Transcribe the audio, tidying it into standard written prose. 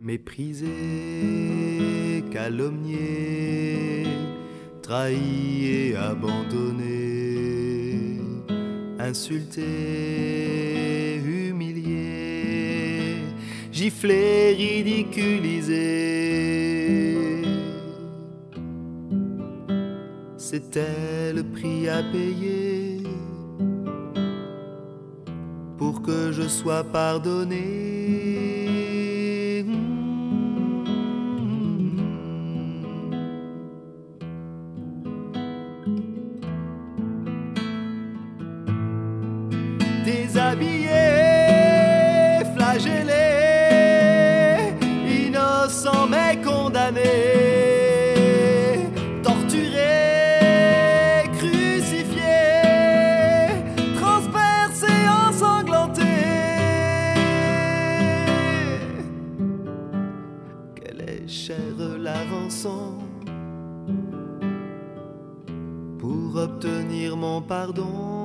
méprisé, calomnié, trahi et abandonné, insulté, humilié, giflé, ridiculisé. C'était le prix à payer pour que je sois pardonné. Déshabillé, flagellé, innocent mais condamné, torturé, crucifié, transpercé, ensanglanté. Quelle est chère la rançon pour obtenir mon pardon?